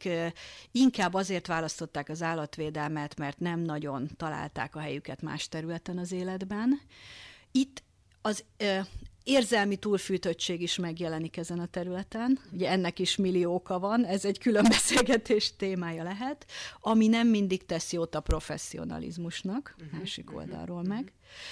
akik inkább azért választották az állatvédelmet, mert nem nagyon találták a helyüket más területen az életben. Itt az érzelmi túlfűtöttség is megjelenik ezen a területen. Ugye ennek is millió oka van, ez egy külön beszélgetés témája lehet, ami nem mindig tesz jót a professzionalizmusnak, másik oldalról meg.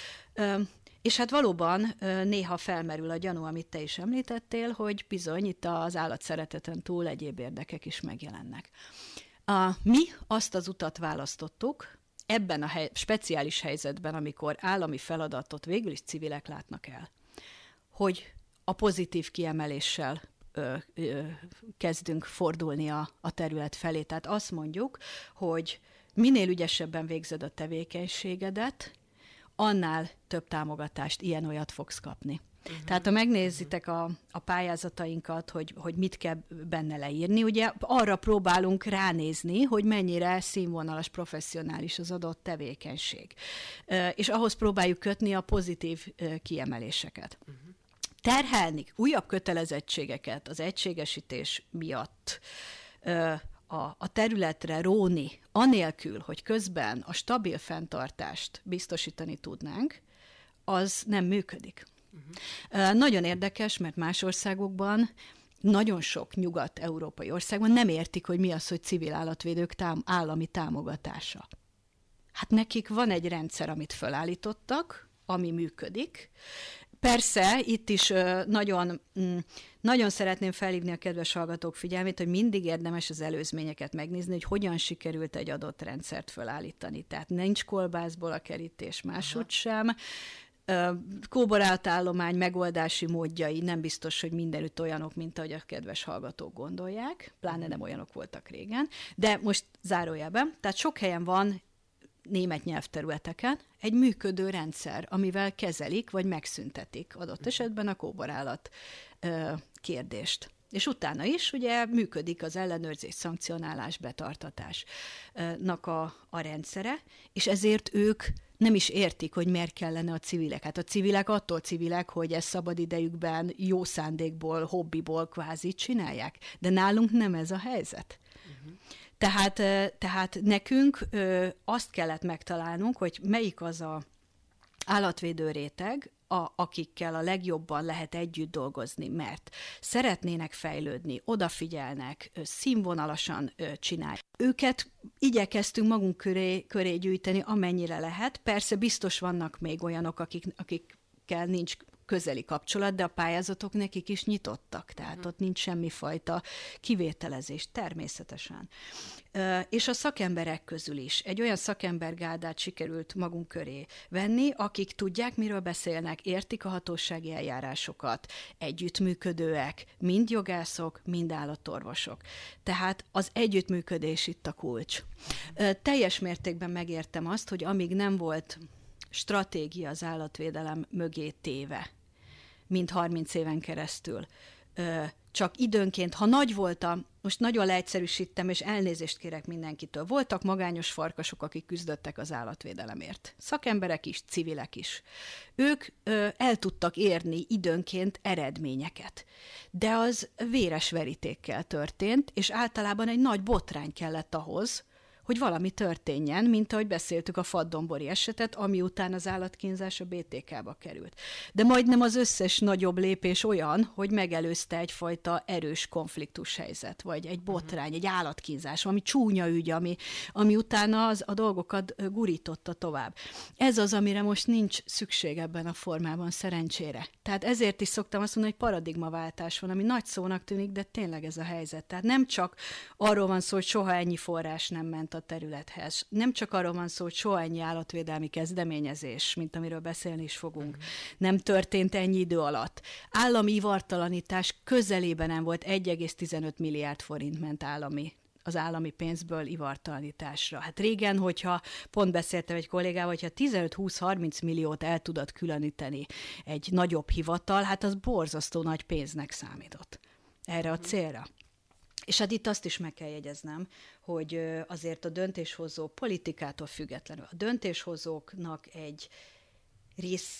És hát valóban néha felmerül a gyanú, amit te is említettél, hogy bizony itt az állatszereteten túl egyéb érdekek is megjelennek. Mi azt az utat választottuk, ebben a speciális helyzetben, amikor állami feladatot végül is civilek látnak el, hogy a pozitív kiemeléssel kezdünk fordulni a terület felé. Tehát azt mondjuk, hogy minél ügyesebben végzed a tevékenységedet, annál több támogatást, ilyen-olyat fogsz kapni. Tehát ha megnézitek a pályázatainkat, hogy mit kell benne leírni, ugye arra próbálunk ránézni, hogy mennyire színvonalas, professzionális az adott tevékenység. És ahhoz próbáljuk kötni a pozitív kiemeléseket. Terhelni újabb kötelezettségeket az egységesítés miatt a területre róni, anélkül, hogy közben a stabil fenntartást biztosítani tudnánk, az nem működik. Nagyon érdekes, mert más országokban, nagyon sok nyugat-európai országban nem értik, hogy mi az, hogy civil állatvédők állami támogatása. Hát nekik van egy rendszer, amit felállítottak, ami működik. Persze, itt is nagyon szeretném felhívni a kedves hallgatók figyelmét, hogy mindig érdemes az előzményeket megnézni, hogy hogyan sikerült egy adott rendszert felállítani. Tehát nincs kolbászból a kerítés, máshogy sem. Kóboráltállomány megoldási módjai nem biztos, hogy mindenütt olyanok, mint ahogy a kedves hallgatók gondolják, pláne nem olyanok voltak régen, de most zárójelben, tehát sok helyen van német nyelvterületeken egy működő rendszer, amivel kezelik, vagy megszüntetik adott esetben a kóborállat kérdést. És utána is ugye működik az ellenőrzés, szankcionálás, betartatásnak a rendszere, és ezért ők nem is értik, hogy miért kellene a civilek. Hát a civilek attól civilek, hogy ezt szabad idejükben, jó szándékból, hobbiból kvázi csinálják. De nálunk nem ez a helyzet. Tehát nekünk azt kellett megtalálnunk, hogy melyik az a állatvédő réteg, akikkel a legjobban lehet együtt dolgozni, mert szeretnének fejlődni, odafigyelnek, színvonalasan csinálják. Őket igyekeztünk magunk köré gyűjteni, amennyire lehet. Persze biztos vannak még olyanok, akikkel nincs közeli kapcsolat, de a pályázatok nekik is nyitottak, tehát ott nincs semmifajta kivételezés, természetesen. És a szakemberek közül is egy olyan szakembergárdát sikerült magunk köré venni, akik tudják, miről beszélnek, értik a hatósági eljárásokat, együttműködőek, mind jogászok, mind állatorvosok. Tehát az együttműködés itt a kulcs. Teljes mértékben megértem azt, hogy amíg nem volt stratégia az állatvédelem mögé téve, mint 30 éven keresztül. Csak időnként, ha nagy volt most nagyon leegyszerűsítem, és elnézést kérek mindenkitől, voltak magányos farkasok, akik küzdöttek az állatvédelemért. Szakemberek is, civilek is. Ők el tudtak érni időnként eredményeket. De az véres verítékkel történt, és általában egy nagy botrány kellett ahhoz, hogy valami történjen, mint ahogy beszéltük a Faddonbori esetet, ami után az állatkínzás a BTK-ba került. De majdnem az összes nagyobb lépés olyan, hogy megelőzte egyfajta erős konfliktus helyzet, vagy egy botrány, egy állatkínzás, ami csúnya ügy, ami utána a dolgokat gurította tovább. Ez az, amire most nincs szükség ebben a formában, szerencsére. Tehát ezért is szoktam azt mondani, hogy paradigmaváltás van, ami nagy szónak tűnik, de tényleg ez a helyzet. Tehát nem csak arról van szó, hogy soha ennyi forrás nem ment a területhez. Nem csak arról van szó, hogy soha ennyi állatvédelmi kezdeményezés, mint amiről beszélni is fogunk, nem történt ennyi idő alatt. Állami ivartalanítás közelében nem volt, 1,15 milliárd forint ment az állami pénzből ivartalanításra. Hát régen, hogyha pont beszéltem egy kollégával, hogyha 15-20-30 milliót el tudott különíteni egy nagyobb hivatal, hát az borzasztó nagy pénznek számított erre a célra. És hát itt azt is meg kell jegyeznem, hogy azért a döntéshozó politikától függetlenül a döntéshozóknak egy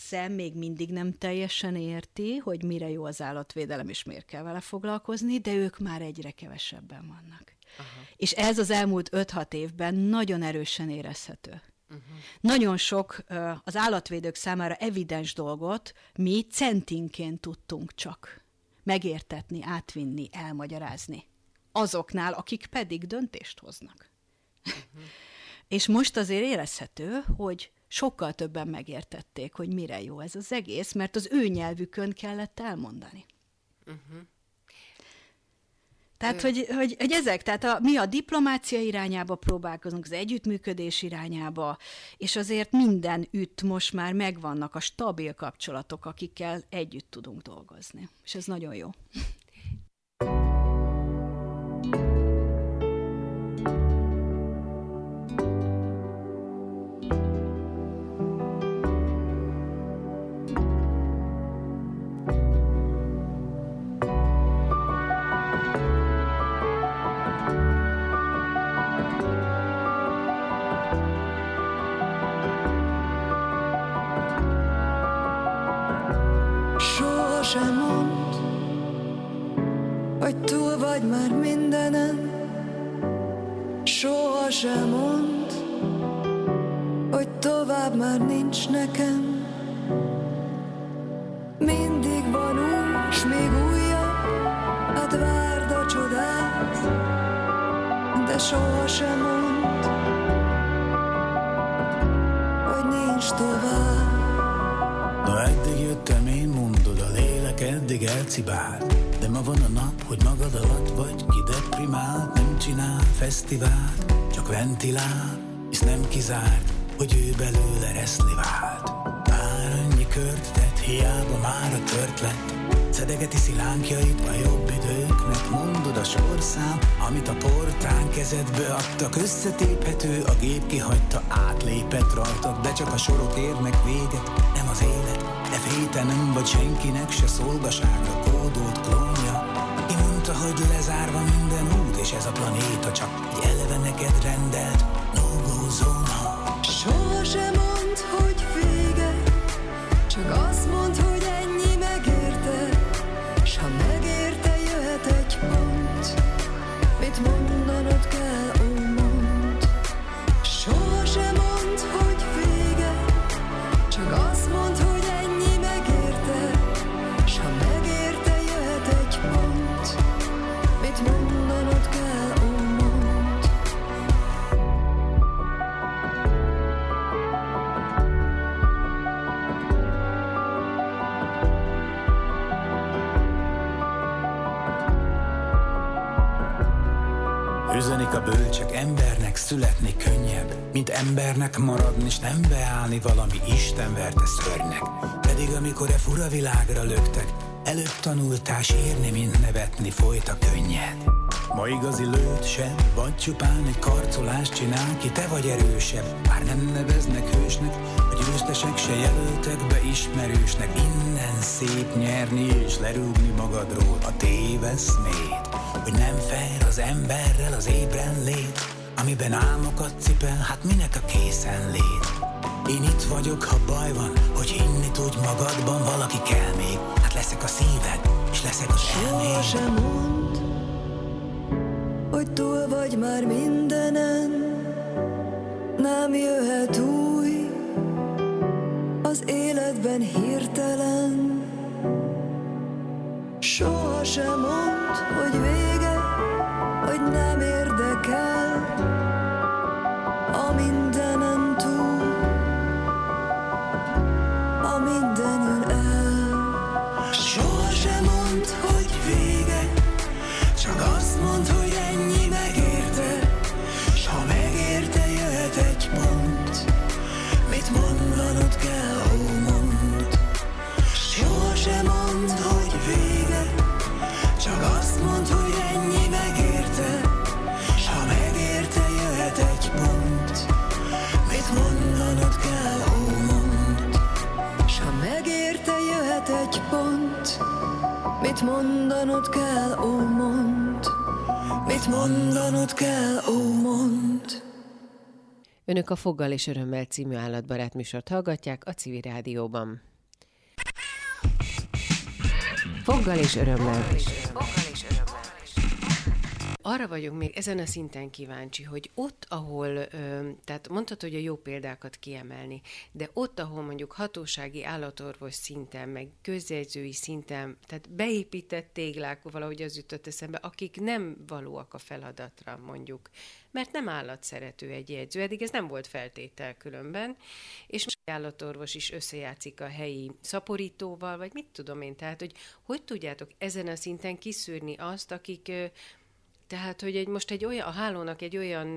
messze még mindig nem teljesen érti, hogy mire jó az állatvédelem, és miért kell vele foglalkozni, de ők már egyre kevesebben vannak. Aha. És ez az elmúlt 5-6 évben nagyon erősen érezhető. Nagyon sok az állatvédők számára evidens dolgot mi centinként tudtunk csak megértetni, átvinni, elmagyarázni. Azoknál, akik pedig döntést hoznak. És most azért érezhető, hogy sokkal többen megértették, hogy mire jó ez az egész, mert az ő nyelvükön kellett elmondani. Tehát, hogy ezek, tehát mi a diplomácia irányába próbálkozunk, az együttműködés irányába, és azért mindenütt most már megvannak a stabil kapcsolatok, akikkel együtt tudunk dolgozni. És ez nagyon jó. Sohasem mondd, hogy túl vagy már mindenen. Sohasem mondd, hogy tovább már nincs nekem. Mindig van új, s még újabb, hát várd a csodát, de sohasem mondd, hogy nincs tovább. Ha eddig jöttem, én mondod, a lélek eddig elcibált. De ma van a nap, hogy magad alatt vagy kideprimált. Nem csinál fesztivált, csak ventilál, hisz nem kizárt, hogy ő belőle reszni vált. Már annyi kört tett, hiába már a tört lett. Szedegeti szilánkjait a jobb időknek. Mondod a sorszám, amit a portán kezedbe adtak. Összetéphető, a gép kihagyta, átlépett rajtad. De csak a sorok érnek véget, nem az élet. De féte nem vagy senkinek se szolgaságra kódolt klónja. Ki mondta, hogy lezárva minden út, és ez a planéta csak egy eleve neked rendelt no-go zóna. Sohasem mondd, hogy vége, csak azt mondd, hogy ennyi megérte. S ha megérte, jöhet egy pont, mit mondanod kell, ó mondd. Sohasem mondd, hogy vége, csak azt mondd, hogy ennyi megérte. S ha megérte, jöhet egy pont, mit mondanod kell, ó mondd. Üzenik a bölcsek, embernek születni könnyebb, mint embernek maradni, s nem beállni valami Isten verte szörnynek. Pedig amikor e fura világra löktek, előbb tanultál sírni, mint nevetni, folyt a könnyed. Ma igazi lőtt se, vagy csupán egy karcolást csinál ki, te vagy erősebb, bár nem neveznek hősnek, a győztesek se jelöltek be ismerősnek. Innen szép nyerni és lerúgni magadról a téveszmét, hogy nem fair az emberrel az ébren lét, amiben álmokat cipel, hát minek a készenlét. Én itt vagyok, ha baj van, hogy hinni tudj magadban, valaki kell még, hát leszek a szíved, és leszek az elméd. Sohasem mondd, hogy túl vagy már mindenen. Nem jöhet új az életben hirtelen. Sohasem mondd, hogy vége, hogy nem érdekel a mindenen túl, a minden jön el. Sohasem mondd, hogy vége, csak azt mondd, hogy ennyi megérte. S ha megérte, jöhet egy pont, mit mondanod kell, ó mondd. Sohasem mondd, hogy vége, csak azt mondd, hogy ennyi megérte. S ha megérte, jöhet egy pont, mit mondanod kell, ó mondd. S ha megérte, jöhet egy pont, mit mondanod kell, ó mondd. Mit mondanod kell, ó mondd. Önök a Foggal és Örömmel című állatbarát műsort hallgatják a Civil Rádióban. Foggal és örömmel. Arra vagyok még ezen a szinten kíváncsi, hogy ott, ahol, tehát mondhatod, hogy a jó példákat kiemelni, de ott, ahol mondjuk hatósági állatorvos szinten, meg közjegyzői szinten, tehát beépített téglák, valahogy az jutott eszembe, akik nem valóak a feladatra, mondjuk, mert nem állatszerető egy jegyző, eddig ez nem volt feltétel különben, és most állatorvos is összejátszik a helyi szaporítóval, vagy mit tudom én, tehát, hogy tudjátok ezen a szinten kiszűrni azt, akik... Tehát, hogy a hálónak egy olyan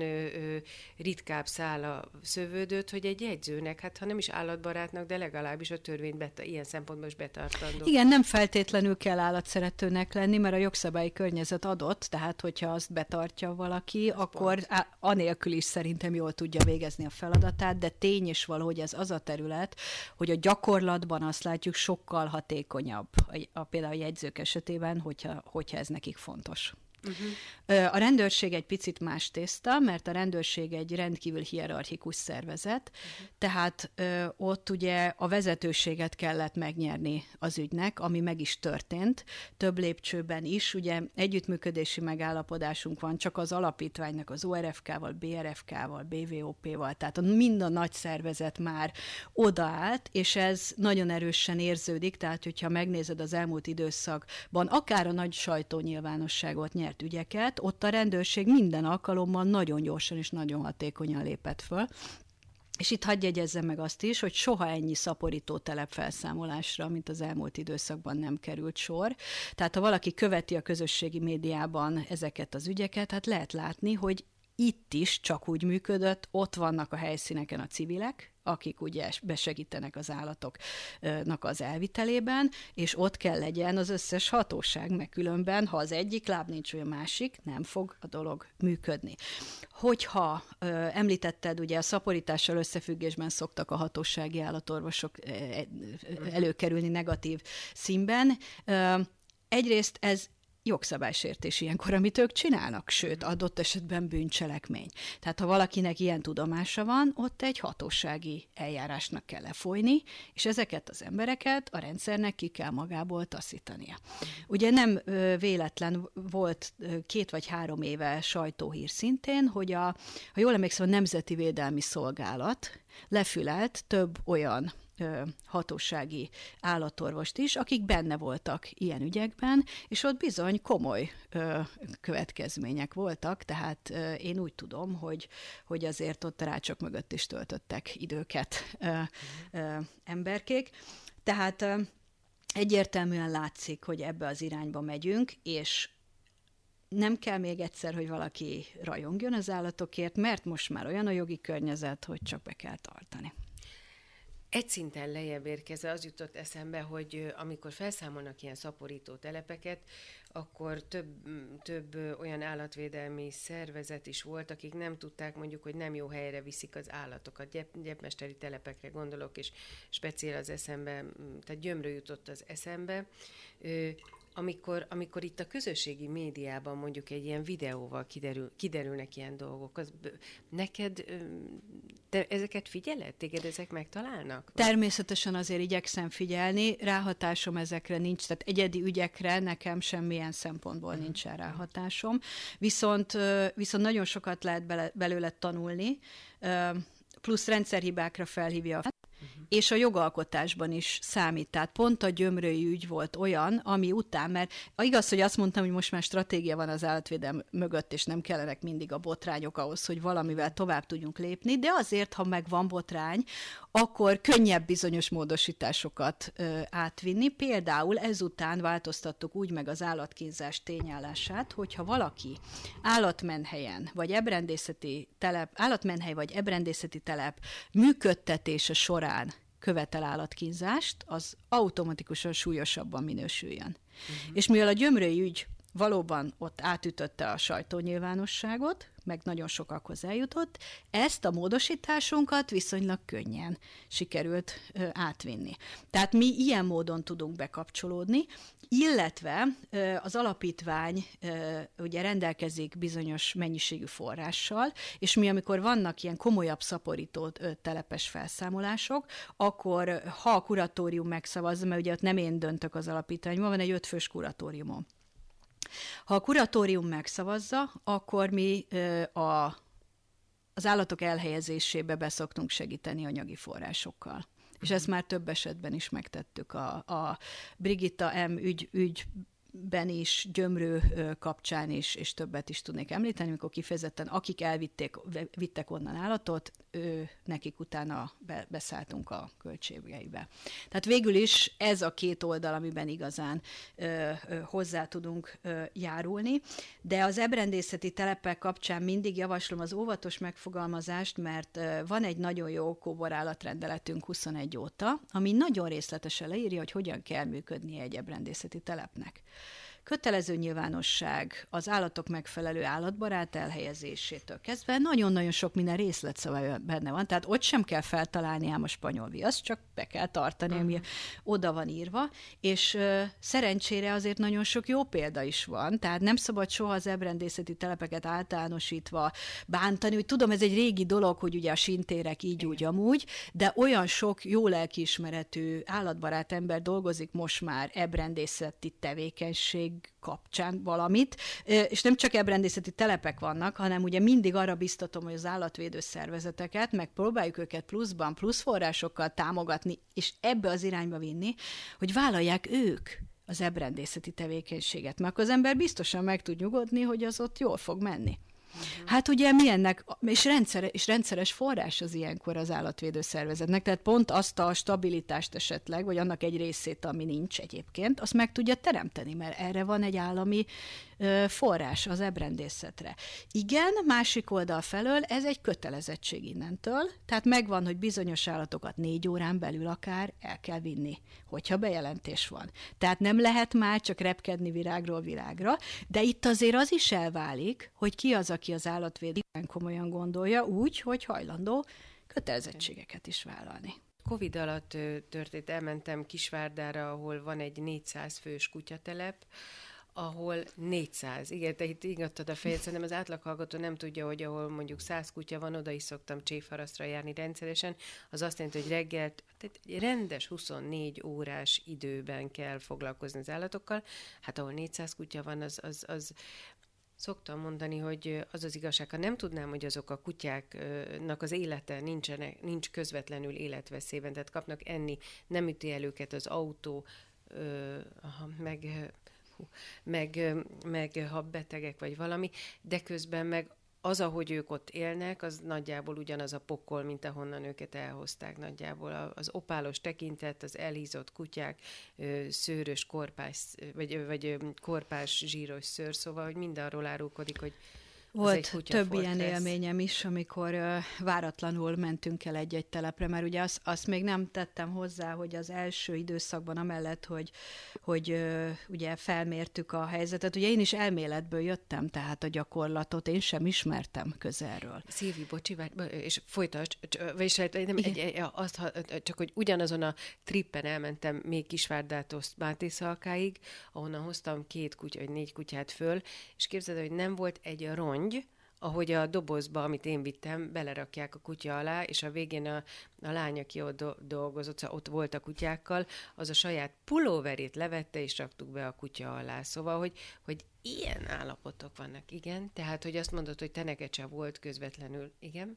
ritkább szála szövődött, hogy egy jegyzőnek, hát ha nem is állatbarátnak, de legalábbis a törvényt ilyen szempontból is betartandó. Igen, nem feltétlenül kell állatszeretőnek lenni, mert a jogszabályi környezet adott, tehát hogyha azt betartja valaki, ez akkor anélkül is szerintem jól tudja végezni a feladatát, de tény is valahogy ez az a terület, hogy a gyakorlatban azt látjuk sokkal hatékonyabb például a jegyzők esetében, hogyha ez nekik fontos. Uh-huh. A rendőrség egy picit más tészta, mert a rendőrség egy rendkívül hierarchikus szervezet, tehát ott ugye a vezetőséget kellett megnyerni az ügynek, ami meg is történt, több lépcsőben is, ugye együttműködési megállapodásunk van csak az alapítványnak az ORFK-val, BRFK-val, BVOP-val, tehát mind a nagy szervezet már odaállt, és ez nagyon erősen érződik, tehát hogyha megnézed az elmúlt időszakban, akár a nagy sajtónyilvánosságot nyert ügyeket, ott a rendőrség minden alkalommal nagyon gyorsan és nagyon hatékonyan lépett föl. És itt hadd jegyezzem meg azt is, hogy soha ennyi szaporító telepfelszámolásra, mint az elmúlt időszakban nem került sor. Tehát ha valaki követi a közösségi médiában ezeket az ügyeket, hát lehet látni, hogy itt is csak úgy működött, ott vannak a helyszíneken a civilek, akik ugye besegítenek az állatoknak az elvitelében, és ott kell legyen az összes hatóság, meg különben, ha az egyik láb nincs, vagy a másik, nem fog a dolog működni. Hogyha említetted, ugye a szaporítással összefüggésben szoktak a hatósági állatorvosok előkerülni negatív színben. Egyrészt ez jogszabálysértés ilyenkor, amit ők csinálnak, sőt, adott esetben bűncselekmény. Tehát ha valakinek ilyen tudomása van, ott egy hatósági eljárásnak kell lefolyni, és ezeket az embereket a rendszernek ki kell magából taszítania. Ugye nem véletlen volt 2 vagy 3 éve sajtóhír szintén, hogy ha jól emlékszem, a Nemzeti Védelmi Szolgálat lefülelt több olyan hatósági állatorvost is, akik benne voltak ilyen ügyekben, és ott bizony komoly következmények voltak, tehát én úgy tudom, hogy azért ott a rácsok mögött is töltöttek időket emberkék. Tehát egyértelműen látszik, hogy ebbe az irányba megyünk, és nem kell még egyszer, hogy valaki rajongjon az állatokért, mert most már olyan a jogi környezet, hogy csak be kell tartani. Egy szinten lejjebb érkezve az jutott eszembe, hogy amikor felszámolnak ilyen szaporító telepeket, akkor több olyan állatvédelmi szervezet is volt, akik nem tudták mondjuk, hogy nem jó helyre viszik az állatokat. Gyepmesteri telepekre gondolok, és speciál az eszembe, tehát Gyömrő jutott az eszembe. Amikor itt a közösségi médiában mondjuk egy ilyen videóval kiderülnek ilyen dolgok, az neked, te ezeket figyeled? Téged ezek megtalálnak? Természetesen azért igyekszem figyelni, ráhatásom ezekre nincs, tehát egyedi ügyekre nekem semmilyen szempontból nincsen ráhatásom, viszont nagyon sokat lehet belőle tanulni, plusz rendszerhibákra felhívja és a jogalkotásban is számít. Tehát pont a gyömrői ügy volt olyan, ami után, mert igaz, hogy azt mondtam, hogy most már stratégia van az állatvédelem mögött, és nem kellenek mindig a botrányok ahhoz, hogy valamivel tovább tudjunk lépni, de azért, ha megvan botrány, akkor könnyebb bizonyos módosításokat átvinni. Például ezután változtattuk úgy meg az állatkínzás tényállását, hogyha valaki állatmenhelyen vagy ebrendészeti telep működtetése során követel állatkínzást, az automatikusan súlyosabban minősüljön. És mivel a gyömrői ügy valóban ott átütötte a sajtónyilvánosságot, meg nagyon sokakhoz eljutott, ezt a módosításunkat viszonylag könnyen sikerült átvinni. Tehát mi ilyen módon tudunk bekapcsolódni, illetve az alapítvány ugye rendelkezik bizonyos mennyiségű forrással, és mi, amikor vannak ilyen komolyabb szaporító telepes felszámolások, akkor ha a kuratórium megszavazza, mert ugye ott nem én döntök az alapítványban, van egy 5 fős kuratóriumon. Ha a kuratórium megszavazza, akkor mi az állatok elhelyezésébe beszoktunk segíteni anyagi forrásokkal. És ezt már több esetben is megtettük. A Brigitta M. ügyben is, Gyömrő kapcsán is, és többet is tudnék említeni, amikor kifejezetten akik vittek onnan állatot, nekik utána beszálltunk a költségeibe. Tehát végül is ez a két oldal, amiben igazán hozzá tudunk járulni, de az ebrendészeti telepek kapcsán mindig javaslom az óvatos megfogalmazást, mert van egy nagyon jó kóborállatrendeletünk 21 óta, ami nagyon részletesen leírja, hogy hogyan kell működnie egy ebrendészeti telepnek. Kötelező nyilvánosság, az állatok megfelelő állatbarát elhelyezésétől kezdve nagyon-nagyon sok minden részletszava benne van, tehát ott sem kell feltalálni ám a spanyol viaszt, csak be kell tartani, ami oda van írva, és szerencsére azért nagyon sok jó példa is van, tehát nem szabad soha az ebrendészeti telepeket általánosítva bántani, hogy tudom, ez egy régi dolog, hogy ugye a sintérek így úgy amúgy, de olyan sok jó lelkiismeretű állatbarát ember dolgozik most már ebrendészeti tevékenység kapcsán valamit, és nem csak ebrendészeti telepek vannak, hanem ugye mindig arra biztatom, hogy az állatvédő szervezeteket megpróbáljuk őket pluszban, plusz forrásokkal támogatni, és ebbe az irányba vinni, hogy vállalják ők az ebrendészeti tevékenységet, mert akkor az ember biztosan meg tud nyugodni, hogy az ott jól fog menni. Hát ugye mi ennek, és rendszeres forrás az ilyenkor az állatvédő szervezetnek, tehát pont azt a stabilitást esetleg, vagy annak egy részét, ami nincs egyébként, azt meg tudja teremteni, mert erre van egy állami forrás az ebrendészetre. Igen, másik oldal felől ez egy kötelezettség innentől, tehát megvan, hogy bizonyos állatokat 4 órán belül akár el kell vinni, hogyha bejelentés van. Tehát nem lehet már csak repkedni virágról virágra, de itt azért az is elválik, hogy ki az, aki az állatvédő komolyan gondolja, úgy, hogy hajlandó kötelezettségeket is vállalni. Covid alatt történt, elmentem Kisvárdára, ahol van egy 400 fős kutyatelep, ahol 400. Igen, te itt ingattad a fejed, szerintem az átlaghallgató nem tudja, hogy ahol mondjuk 100 kutya van, oda is szoktam csévharasztra járni rendszeresen, az azt jelenti, hogy reggel, tehát egy rendes 24 órás időben kell foglalkozni az állatokkal, hát ahol 400 kutya van, az szoktam mondani, hogy az az igazság, ha nem tudnám, hogy azok a kutyáknak az élete nincs közvetlenül életveszélyben, tehát kapnak enni, nem üti el őket az autó, meg ha betegek vagy valami, de közben meg az, ahogy ők ott élnek, az nagyjából ugyanaz a pokol, mint ahonnan őket elhozták nagyjából. Az opálos tekintet, az elhízott kutyák, szőrös, korpás, vagy korpás, zsíros szőr, szóval, hogy mindenről árulkodik, hogy volt több ilyen élményem is, amikor váratlanul mentünk el egy-egy telepre, mert ugye azt még nem tettem hozzá, hogy az első időszakban amellett, hogy ugye felmértük a helyzetet, ugye én is elméletből jöttem, tehát a gyakorlatot én sem ismertem közelről. Szilvi, bocsi, és folytasd, csak hogy ugyanazon a trippen elmentem még Kisvárdától Mátészalkáig, ahonnan hoztam 2 kutya, vagy 4 kutyát föl, és képzeld, hogy nem volt egy rongy, ahogy a dobozba, amit én vittem, belerakják a kutya alá, és a végén a lány, aki ott dolgozott, ott volt a kutyákkal, az a saját pulóverét levette, és raktuk be a kutya alá. Szóval, hogy ilyen állapotok vannak, igen? Tehát, hogy azt mondod, hogy te neked sem volt közvetlenül, igen?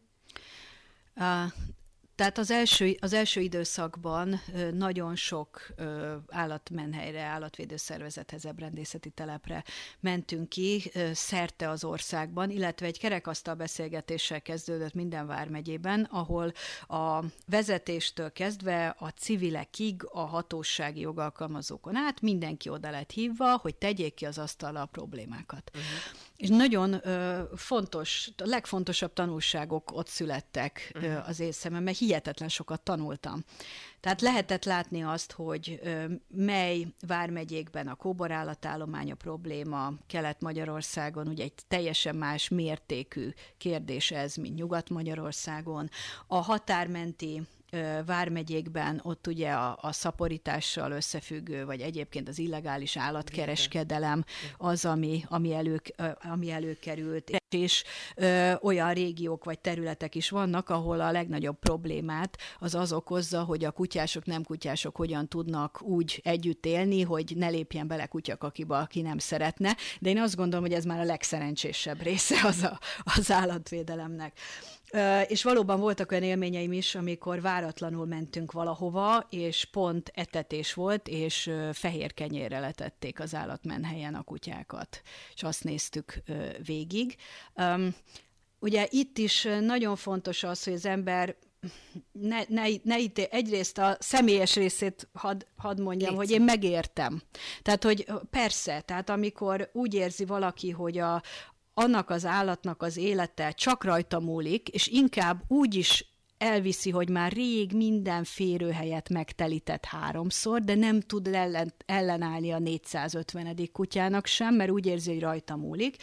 Tehát az első időszakban nagyon sok állatmenhelyre, állatvédőszervezethez, ebrendészeti telepre mentünk ki szerte az országban, illetve egy kerekasztal beszélgetéssel kezdődött minden vármegyében, ahol a vezetéstől kezdve a civilekig, a hatósági jogalkalmazókon át mindenki oda lett hívva, hogy tegyék ki az asztalra a problémákat. És nagyon fontos, a legfontosabb tanulságok ott születtek az én szememben, mert hihetetlen sokat tanultam. Tehát lehetett látni azt, hogy mely vármegyékben a kóborállatállomány a probléma, Kelet-Magyarországon ugye egy teljesen más mértékű kérdés ez, mint Nyugat-Magyarországon. A határmenti vármegyékben ott ugye a szaporítással összefüggő, vagy egyébként az illegális állatkereskedelem az, ami előkerült, és olyan régiók vagy területek is vannak, ahol a legnagyobb problémát az okozza, hogy a kutyások, nem kutyások hogyan tudnak úgy együtt élni, hogy ne lépjen bele kutyakakiba, aki nem szeretne, de én azt gondolom, hogy ez már a legszerencsésebb része az állatvédelemnek. És valóban voltak olyan élményeim is, amikor váratlanul mentünk valahova, és pont etetés volt, és fehér kenyérre letették az állatmenhelyen a kutyákat, és azt néztük végig. Ugye itt is nagyon fontos az, hogy az ember egyrészt a személyes részét hadd mondjam, hogy én megértem. Tehát, hogy persze, tehát amikor úgy érzi valaki, hogy annak az állatnak az élete csak rajta múlik, és inkább úgy is elviszi, hogy már rég minden férőhelyet megtelített 3-szor, de nem tud ellenállni a 450. kutyának sem, mert úgy érzi, hogy rajta múlik.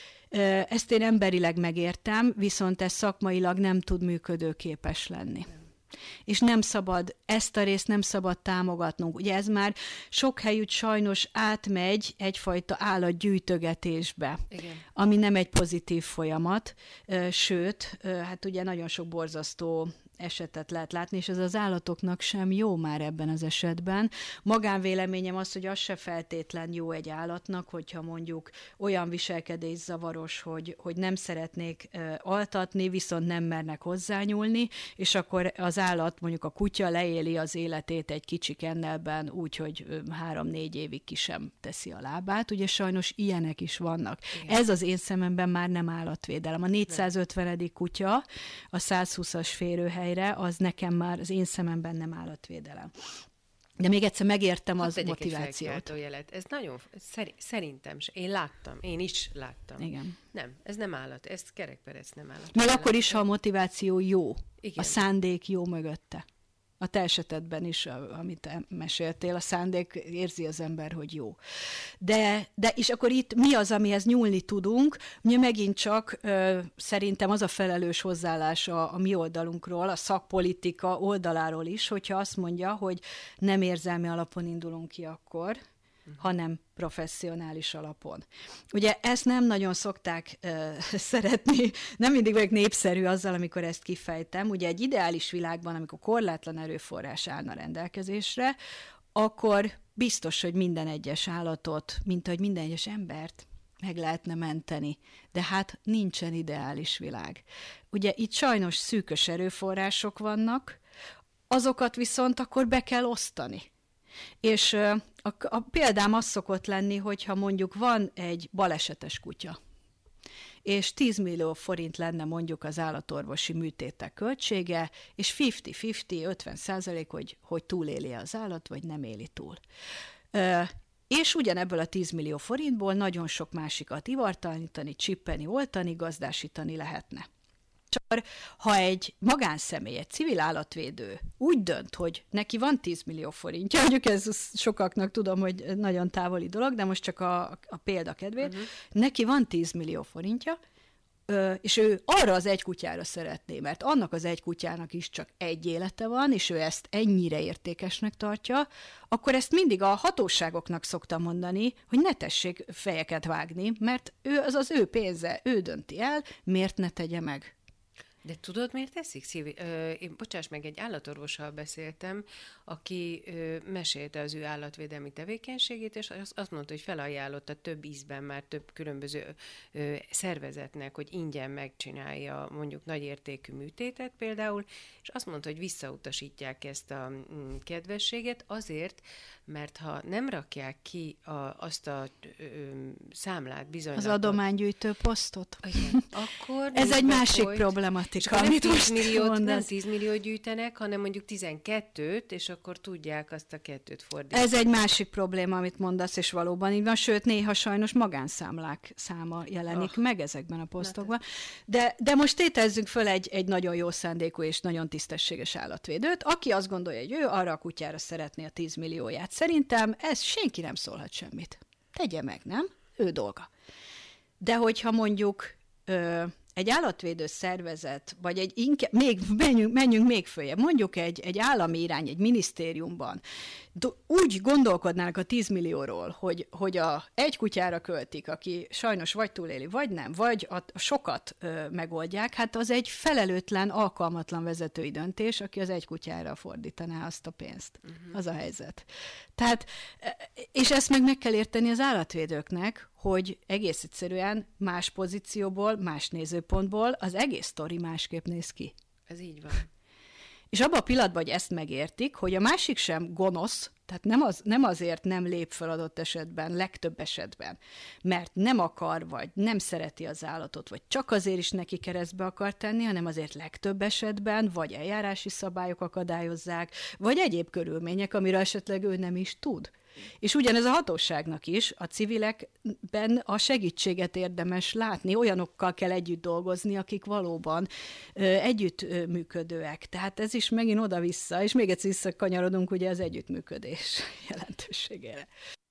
Ezt én emberileg megértem, viszont ez szakmailag nem tud működőképes lenni. És nem szabad, ezt a részt nem szabad támogatnunk. Ugye ez már sok helyütt sajnos átmegy egyfajta állatgyűjtögetésbe, igen, ami nem egy pozitív folyamat, sőt, hát ugye nagyon sok borzasztó esetet lehet látni, és ez az állatoknak sem jó már ebben az esetben. Magánvéleményem az, hogy az se feltétlen jó egy állatnak, hogyha mondjuk olyan viselkedés zavaros, hogy nem szeretnék altatni, viszont nem mernek hozzányúlni, és akkor az állat, mondjuk a kutya leéli az életét egy kicsi kennelben úgy, hogy 3-4 évig ki sem teszi a lábát. Ugye sajnos ilyenek is vannak. Igen. Ez az én szememben már nem állatvédelem. A 450. kutya, a 120-as férőhely, az nekem már az én szememben nem állatvédelem. De még egyszer megértem az motivációt. Ez nagyon, szerintem, én is láttam. Igen. Nem, ez nem állat, ez kerekperec nem állat. Még akkor is, ha a motiváció jó, igen, a szándék jó mögötte. A te esetedben is, amit meséltél, a szándék érzi az ember, hogy jó. De és akkor itt mi az, amihez nyúlni tudunk? Ugye megint csak szerintem az a felelős hozzáállás a mi oldalunkról, a szakpolitika oldaláról is, hogyha azt mondja, hogy nem érzelmi alapon indulunk ki akkor, hanem professzionális alapon. Ugye ezt nem nagyon szokták szeretni, nem mindig vagyok népszerű azzal, amikor ezt kifejtem. Ugye egy ideális világban, amikor korlátlan erőforrás állna rendelkezésre, akkor biztos, hogy minden egyes állatot, mint ahogy minden egyes embert meg lehetne menteni. De hát nincsen ideális világ. Ugye itt sajnos szűkös erőforrások vannak, azokat viszont akkor be kell osztani. És a példám az szokott lenni, hogyha mondjuk van egy balesetes kutya, és 10 millió forint lenne mondjuk az állatorvosi műtétek költsége, és 50-50, 50%, hogy túléli az állat, vagy nem éli túl. És ugyanebből a 10 millió forintból nagyon sok másikat ivartalanítani, csippeni, oltani, gazdásítani lehetne. Csak ha egy magánszemély, egy civil állatvédő úgy dönt, hogy neki van 10 millió forintja, mondjuk ez sokaknak tudom, hogy nagyon távoli dolog, de most csak a példa kedvéért, neki van 10 millió forintja, és ő arra az egy kutyára szeretné, mert annak az egy kutyának is csak egy élete van, és ő ezt ennyire értékesnek tartja, akkor ezt mindig a hatóságoknak szoktam mondani, hogy ne tessék fejeket vágni, mert az ő pénze, ő dönti el, miért ne tegye meg. De tudod, miért teszik? Én, bocsáss meg, egy állatorvossal beszéltem, aki mesélte az ő állatvédelmi tevékenységét, és azt mondta, hogy felajánlotta több ízben már több különböző szervezetnek, hogy ingyen megcsinálja mondjuk nagyértékű műtétet például, és azt mondta, hogy visszautasítják ezt a kedvességet azért, mert ha nem rakják ki azt a számlát, bizonylatot... Az adománygyűjtő posztot? Igen, akkor... Ez egy másik problematika, amit most mondasz. Nem 10 milliót gyűjtenek, hanem mondjuk 12-t, és akkor tudják azt a 2-t fordítani. Ez egy másik probléma, amit mondasz, és valóban így van, sőt, néha sajnos magánszámlák száma jelenik meg ezekben a posztokban. De most tételezzünk föl egy nagyon jó szándékú és nagyon tisztességes állatvédőt, aki azt gondolja, hogy ő arra a kutyára szeretné a 10 millióját. Szerintem ez senki nem szólhat semmit. Tegye meg, nem? Ő dolga. De hogyha mondjuk egy állatvédő szervezet, vagy menjünk még följebb, mondjuk egy állami irány, egy minisztériumban úgy gondolkodnának a 10 millióról, hogy egy kutyára költik, aki sajnos vagy túléli, vagy nem, vagy a sokat megoldják, hát az egy felelőtlen, alkalmatlan vezetői döntés, aki az egy kutyára fordítaná azt a pénzt. Az a helyzet. Tehát, és ezt meg kell érteni az állatvédőknek, hogy egész egyszerűen más pozícióból, más nézőpontból az egész sztori másképp néz ki. Ez így van. És abban a pillanatban, hogy ezt megértik, hogy a másik sem gonosz, tehát nem azért nem lép fel adott esetben, legtöbb esetben, mert nem akar, vagy nem szereti az állatot, vagy csak azért is neki keresztbe akar tenni, hanem azért legtöbb esetben, vagy eljárási szabályok akadályozzák, vagy egyéb körülmények, amiről esetleg ő nem is tud. És ugyanez a hatóságnak is, a civilekben a segítséget érdemes látni, olyanokkal kell együtt dolgozni, akik valóban együttműködőek. Tehát ez is megint oda-vissza, és még egyszer visszakanyarodunk ugye az együttműködés jelentőségére.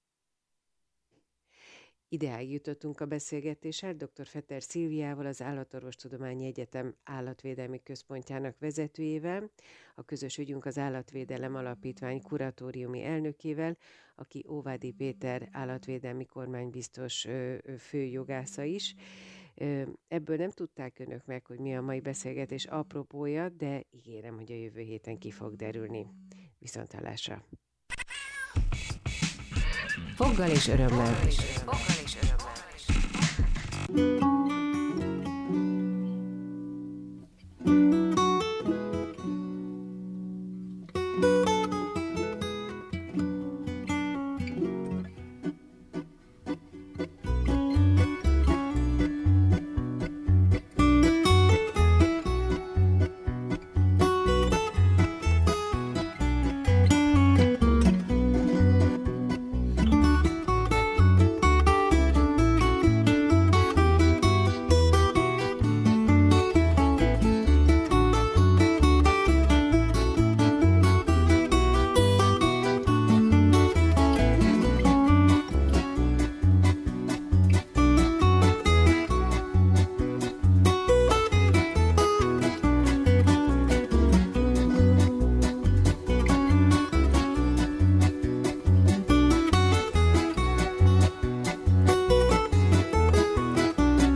Ideáig jutottunk a beszélgetéssel dr. Fetter Szilviával, az Állatorvostudományi Egyetem Állatvédelmi Központjának vezetőjével, a közös ügyünk az Állatvédelem Alapítvány kuratóriumi elnökével, aki Óvádi Péter állatvédelmi kormánybiztos főjogásza is. Ebből nem tudták önök meg, hogy mi a mai beszélgetés apropója, de ígérem, hogy a jövő héten ki fog derülni. Viszonthallásra! Foggal és örömmel!